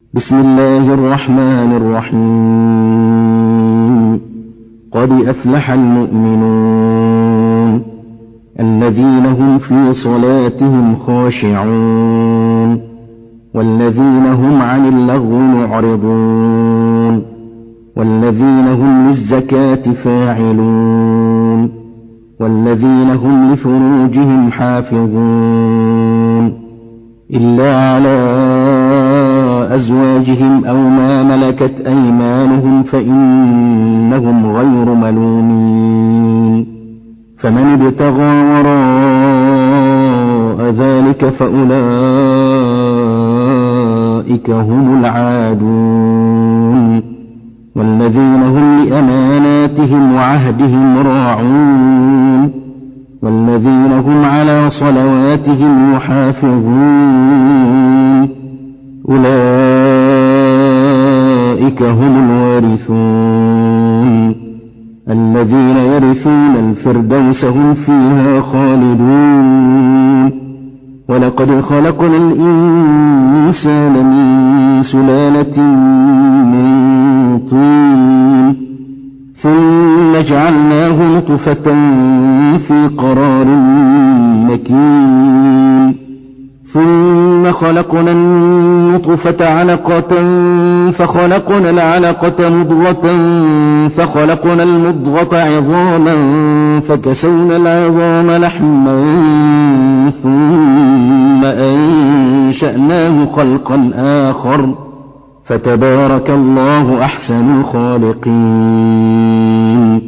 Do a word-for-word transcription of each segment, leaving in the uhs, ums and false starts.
بسم الله الرحمن الرحيم. قد أفلح المؤمنون الذين هم في صلاتهم خاشعون والذين هم عن اللغو معرضون والذين هم للزكاة فاعلون والذين هم لفروجهم حافظون إلا على أزواجهم أو ما ملكت أيمانهم فإنهم غير ملومين. فمن ابتغى وراء ذلك فأولئك هم العادون والذين هم لأماناتهم وعهدهم راعون والذين هم على صلواتهم يحافظون أولئك هم الوارثون الذين يرثون الفردوس هم فيها خالدون. ولقد خلقنا الإنسان من سلالة من طين ثم جعلناه نطفة في قرار مكين ثم خلقنا النطفة علقة فخلقنا العلقة مضغة فخلقنا المضغة عظاما فكسونا العظام لحما ثم أنشأناه خلقا آخر فتبارك الله أحسن الخالقين.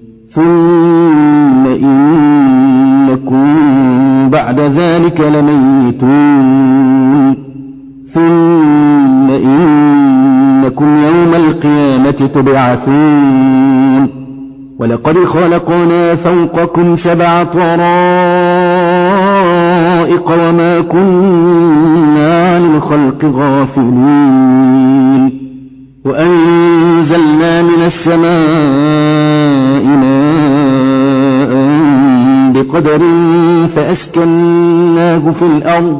ثم إنكم بعد ذلك لميتون ثم إنكم يوم القيامة تبعثون. ولقد خلقنا فوقكم سبع طرائق وما كنا عن الخلق غافلين وأنزلنا من السماء ماء بقدر فأسكناه في الأرض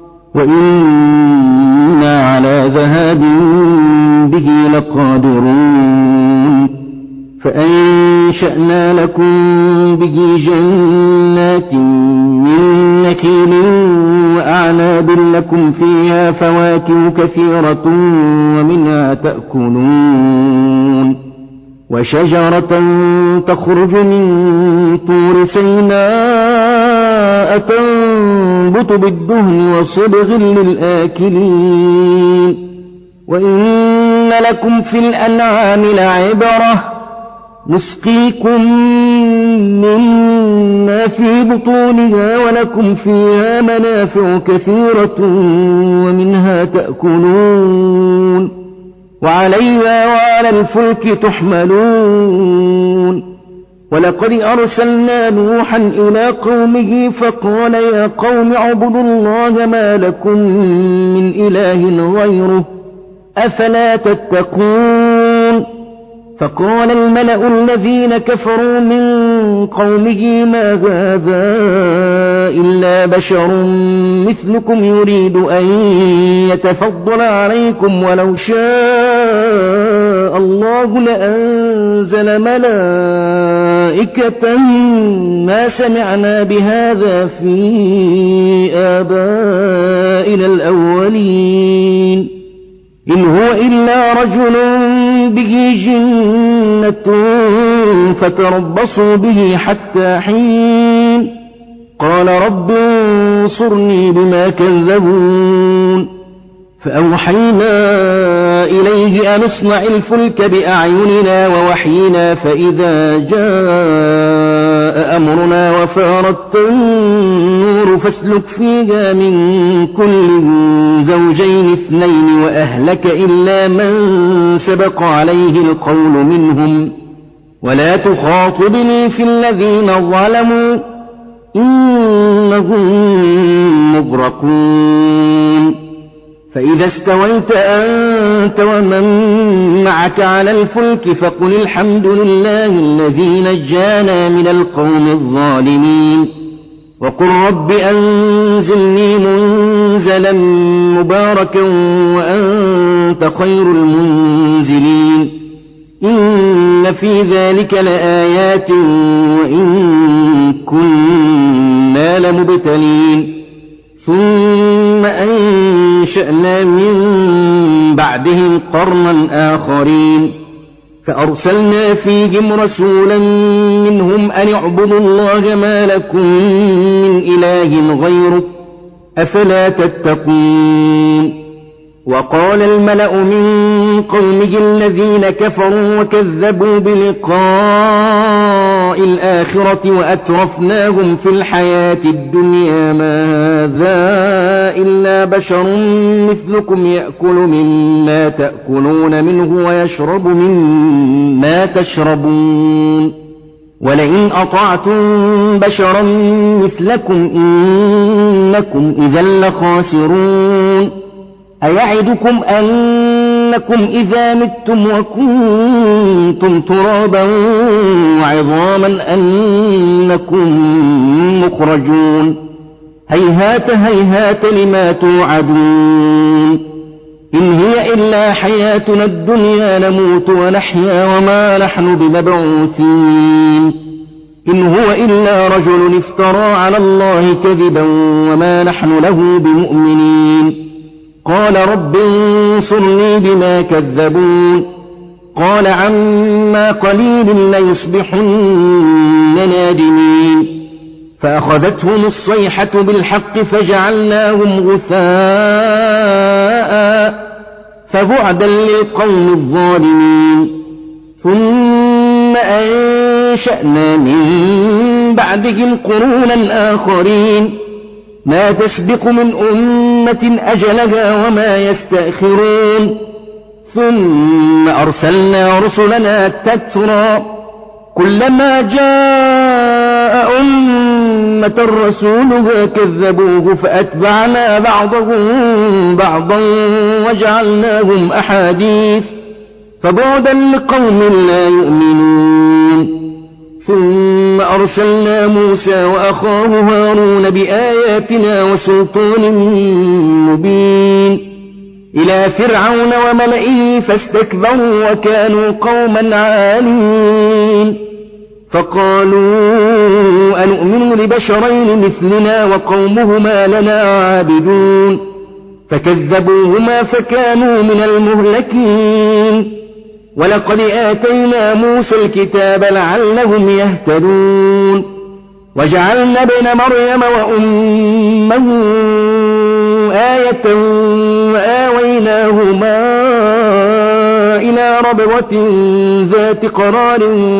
وإنا على ذهاب به لقادرون. فأنشأنا لكم به جنات من نخيل وأعناب لكم فيها فواكه كثيرة ومنها تأكلون وشجرة تخرج من طور سيناء تنبت بالدهن وصبغ للآكلين. وإن لكم في الأنعام لعبرة نسقيكم مما في بطونها ولكم فيها منافع كثيرة ومنها تأكلون وعليها وعلى الفلك تحملون. ولقد أرسلنا نوحا إلى قومه فقال يا قوم اعبدوا الله ما لكم من إله غيره أفلا تتقون. فقال الملأ الذين كفروا من قومه ما هذا إلا بشر مثلكم يريد أن يتفضل عليكم ولو شاء الله لأنزل ملائكة ما سمعنا بهذا في آبائنا الأولين إن هو إلا رجل به جنة فتربصوا به حتى حين. قال رب انصرني بما كذبون. فأوحينا إليه أن اصنع الفلك بأعيننا ووحينا فإذا جاء أمرنا وفارت النور فاسلك فيها من كل زوجين اثنين وأهلك إلا من سبق عليه القول منهم ولا تخاطبني في الذين ظلموا إنهم مغرقون. فإذا استويت أنت ومن معك على الفلك فقل الحمد لله الذي نجانا من القوم الظالمين وقل رب أنزلني منزلا مباركا وأنت وأنت خير المنزلين إن في ذلك لآيات وإن كنا لمبتلين ثم أنشأنا من بعدهم قرنا آخرين فأرسلنا فيهم رسولا منهم أن اعبدوا الله ما لكم من إله غيره أفلا تتقون وقال الملأ من قومه الذين كفروا وكذبوا بلقاء الآخرة وأترفناهم في الحياة الدنيا ما هذا إلا بشر مثلكم يأكل مما تأكلون منه ويشرب مما تشربون ولئن أطعتم بشرا مثلكم إنكم إذا لخاسرون أيعدكم أنكم إذا متم وكنتم ترابا وعظاما أنكم مخرجون هيهات هيهات لما توعدون إن هي إلا حياتنا الدنيا نموت ونحيا وما نحن بمبعوثين إن هو إلا رجل افترى على الله كذبا وما نحن له بمؤمنين قال رب انصرني بما كذبون قال عما قليل ليصبحن نادمين فأخذتهم الصيحة بالحق فجعلناهم غثاء فبعدا للقوم الظالمين ثم أنشأنا من بعدهم قرونا آخرين ما تسبق من أمة أجلها وما يستأخرون ثم أرسلنا رسلنا تترى كلما جاء أمة رسولها كذبوه فأتبعنا بعضهم بعضا وجعلناهم أحاديث فبعدا لقوم لا يؤمنون ثم أرسلنا موسى وأخاه هارون بآياتنا وسلطان مبين إلى فرعون وملئه فاستكبروا وكانوا قوما عالين فقالوا أنؤمن لبشرين مثلنا وقومهما لنا عابدون فكذبوهما فكانوا من المهلكين ولقد آتينا موسى الكتاب لعلهم يهتدون وجعلنا ابن مريم وأمه آية وآويناهما إلى ربوة ذات قرار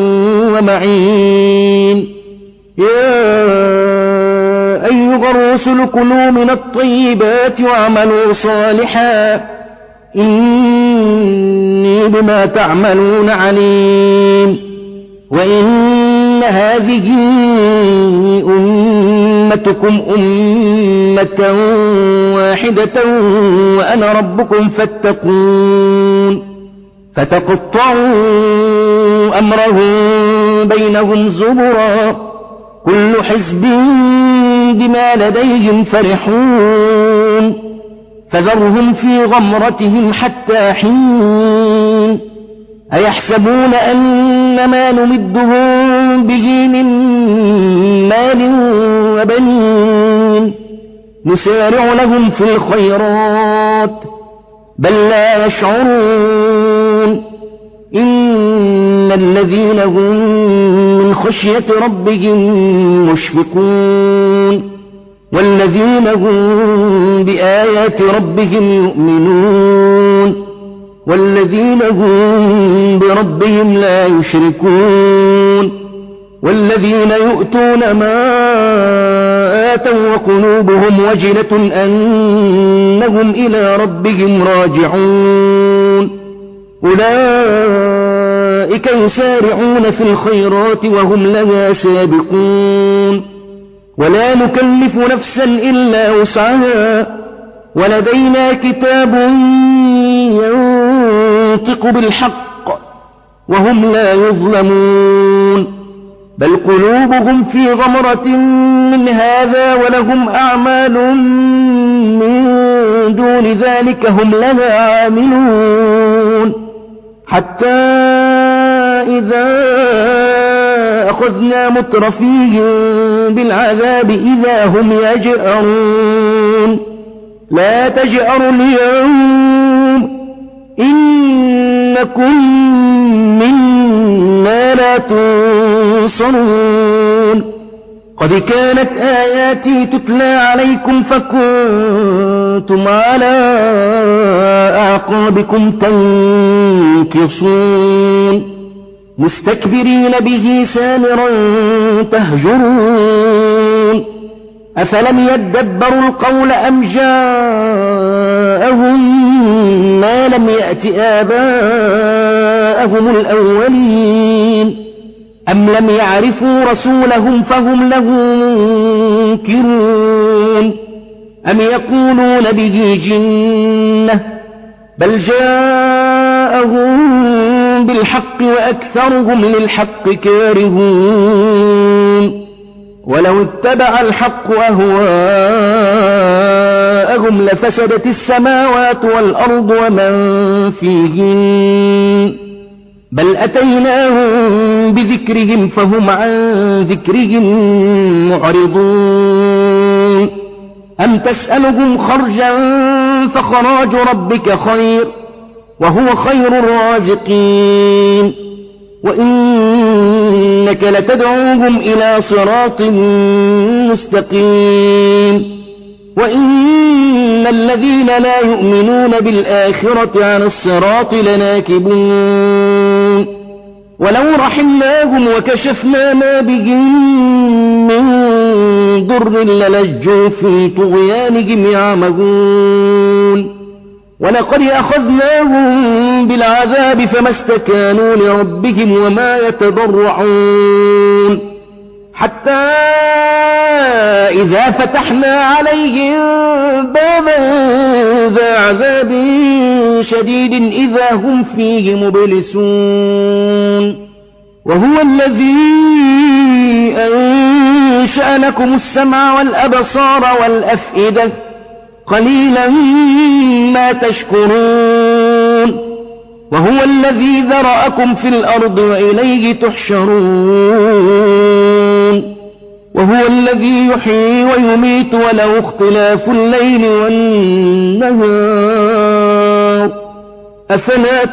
ومعين يا أيها الرسل كلوا من الطيبات واعملوا صالحا إني بما تعملون عليم وإن هذه أمتكم أمة واحدة وأنا ربكم فاتقون فتقطعوا أمرهم بينهم زبرا كل حزب بما لديهم فرحون فذرهم في غمرتهم حتى حين أيحسبون أن ما نمدهم به من مال وبنين نسارع لهم في الخيرات بل لا يشعرون إن الذين هم من خشية ربهم مشفقون والذين هم بآيات ربهم يؤمنون والذين هم بربهم لا يشركون والذين يؤتون ما آتوا وقلوبهم وجلة أنهم إلى ربهم راجعون أولئك يسارعون في الخيرات وهم لها سابقون ولا نكلف نفسا إلا وسعها ولدينا كتاب ينطق بالحق وهم لا يظلمون بل قلوبهم في غمرة من هذا ولهم أعمال من دون ذلك هم لها عاملون حتى إذا أخذنا مترفيهم بالعذاب إذا هم يجأرون لا تجأروا اليوم إنكم منا لا تنصرون قد كانت آياتي تتلى عليكم فكنتم على أعقابكم تنكصون مستكبرين به سامرا تهجرون أفلم يدبروا القول أم جاءهم ما لم يأت آباءهم الأولين أم لم يعرفوا رسولهم فهم له منكرون أم يقولون به جنة بل جاءهم بالحق وأكثرهم للحق كارهون ولو اتبع الحق أهواءهم لفسدت السماوات والأرض ومن فيهن بل أتيناهم بذكرهم فهم عن ذكرهم معرضون أم تسألهم خرجا فخراج ربك خير وهو خير الرازقين وإنك لتدعوهم إلى صراط مستقيم وإن الذين لا يؤمنون بالآخرة عن الصراط لناكبون ولو رحمناهم وكشفنا ما بهم من ضر للجوا في طغيانهم يعمهون ولقد أخذناهم بالعذاب فما استكانوا لربهم وما يتضرعون حتى إذا فتحنا عليهم بابا ذا عذاب شديد إذا هم فيه مبلسون وهو الذي أنشأ لكم السمع والأبصار والأفئدة قليلا ما تشكرون وهو الذي ذرأكم في الأرض وإليه تحشرون وهو الذي يحيي ويميت وله اختلاف الليل والنهار أفلا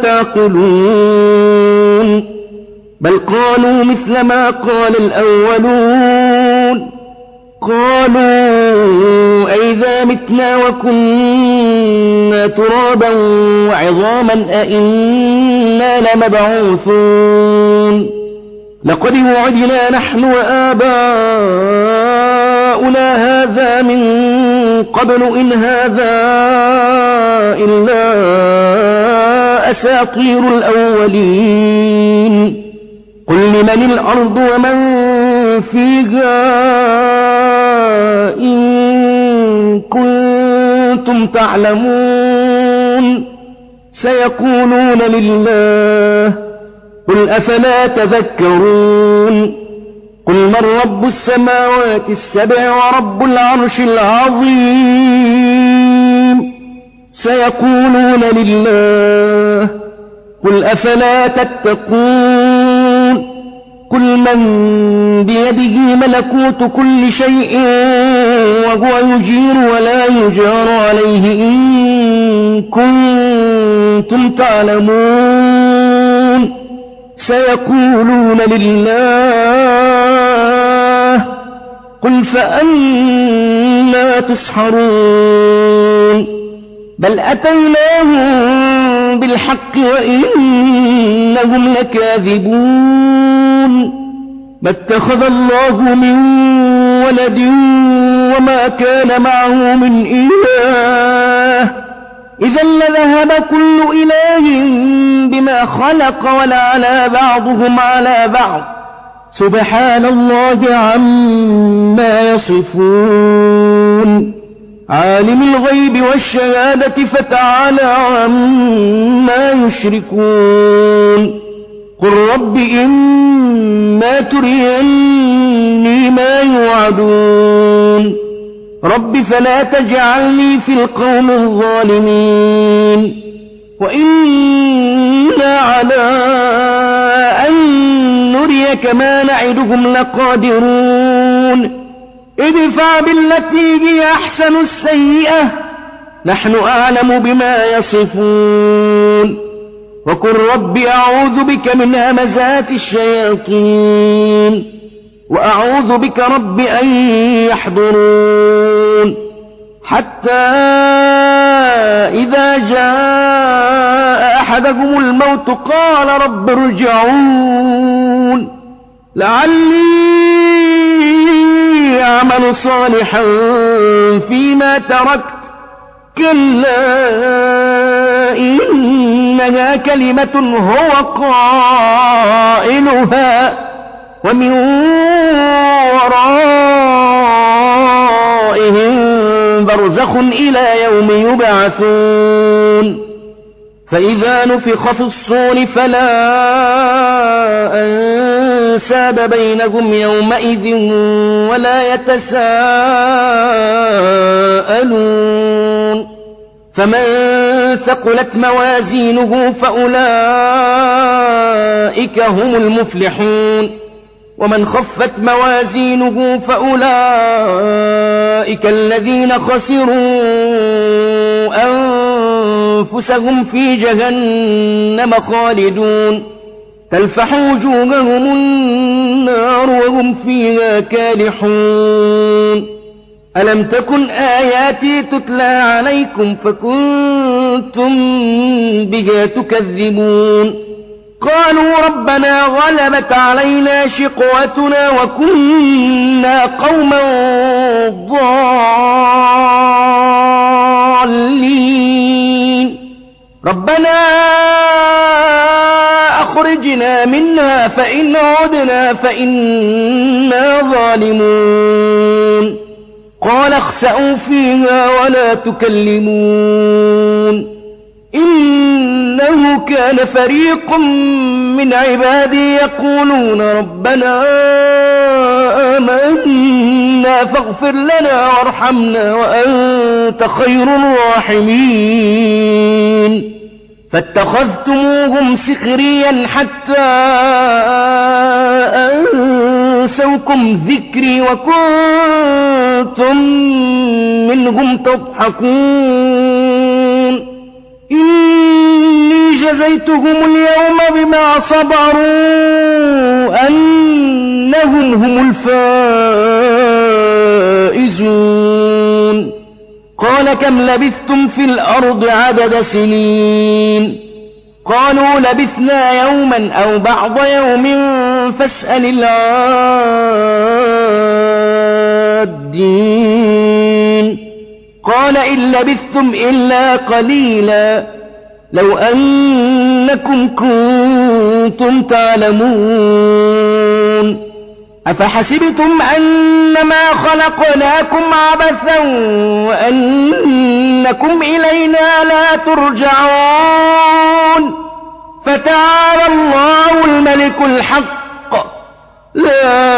تعقلون بل قالوا مثل ما قال الأولون قالوا أئذا متنا وكنا ترابا وعظاما أئنا لمبعوثون لقد وعدنا نحن وآباؤنا هذا من قبل إن هذا إلا أساطير الأولين قل لمن الأرض ومن فيها إن كنتم تعلمون سيقولون لله قل أفلا تذكرون قل من رب السماوات السبع ورب العرش العظيم سيقولون لله قل أفلا تتقون قل من بيده ملكوت كل شيء وهو يجير ولا يجار عليه إن كنتم تعلمون سيقولون لله قل فأنا تسحرون بل أتيناهم بالحق وإنهم لكاذبون ما اتخذ الله من ولد وما كان معه من إله إذا لذهب كل إله بما خلق ولعلى بعضهم على بعض سبحان الله عما يصفون عالم الغيب والشهادة فتعالى عما يشركون قل رب إما إما تريني ما يوعدون رب فلا تجعلني في القوم الظالمين وإنا على أن نريك ما نعدهم لقادرون ادفع بالتي هي أحسن السيئة نحن أعلم بما يصفون وقل رب أعوذ بك من همزات الشياطين وأعوذ بك رب أن يحضرون حتى إذا جاء أحدهم الموت قال رب ارجعون لعلي أعمل صالحا فيما تركت كلا إنها كلمة هو قائلها ومن ورائهم برزخ إلى يوم يبعثون فإذا نفخ في الصور فلا أنساب بينهم يومئذ ولا يتساءلون فمن ثقلت موازينه فأولئك هم المفلحون ومن خفت موازينه فأولئك الذين خسروا أنفسهم في جهنم خالدون تلفح وجوههم النار وهم فيها كالحون ألم تكن آياتي تتلى عليكم فكنتم بها تكذبون قالوا ربنا غلبت علينا شقوتنا وكنا قوما ضالين ربنا أخرجنا منها فإن عدنا فإنا ظالمون قال اخسئوا فيها ولا تكلمون إنه كان فريق من عبادي يقولون ربنا آمنا فاغفر لنا وارحمنا وأنت خير الراحمين فاتخذتموهم سخريا حتى أنسوكم ذكري وكنتم منهم تضحكون إني جزيتهم اليوم بما صبروا أنهم هم الفائزون قال كم لبثتم في الأرض عدد سنين قالوا لبثنا يوما أو بعض يوم فاسأل العادين قال إن لبثتم إلا قليلا لو أنكم كنتم تعلمون أفحسبتم أنما خلقناكم عبثا وأنكم إلينا لا ترجعون فتعالى الله الملك الحق لا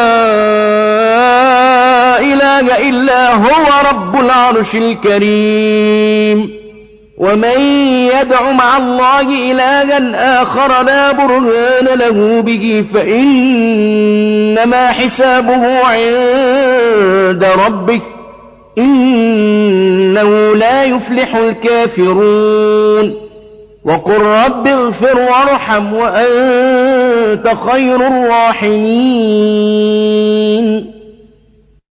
إله إلا هو رب العرش الكريم ومن يدع مع الله إلها آخر لا برهان له به فإنما حسابه عند ربك إنه لا يفلح الكافرون وقل رب اغفر وارحم وأنت خير الراحمين